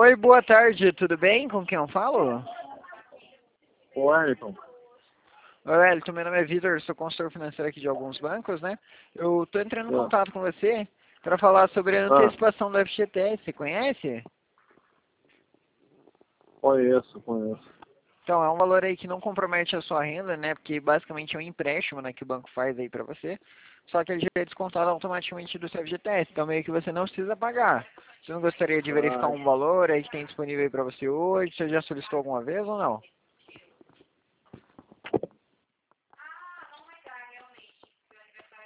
Oi, boa tarde, tudo bem? Com quem eu falo? Ô, Wellington. Oi, Wellington, meu nome é Vitor, sou consultor financeiro aqui de alguns bancos, né? Eu tô entrando em contato com você para falar sobre a antecipação do FGTS, você conhece? Conheço. Então, é um valor aí que não compromete a sua renda, né? Porque basicamente é um empréstimo, né, que o banco faz aí para você. Só que ele já é descontado automaticamente do seu FGTS, então meio que você não precisa pagar. Você não gostaria de verificar Ah, um valor aí que tem disponível aí para você hoje? Você já solicitou alguma vez ou não?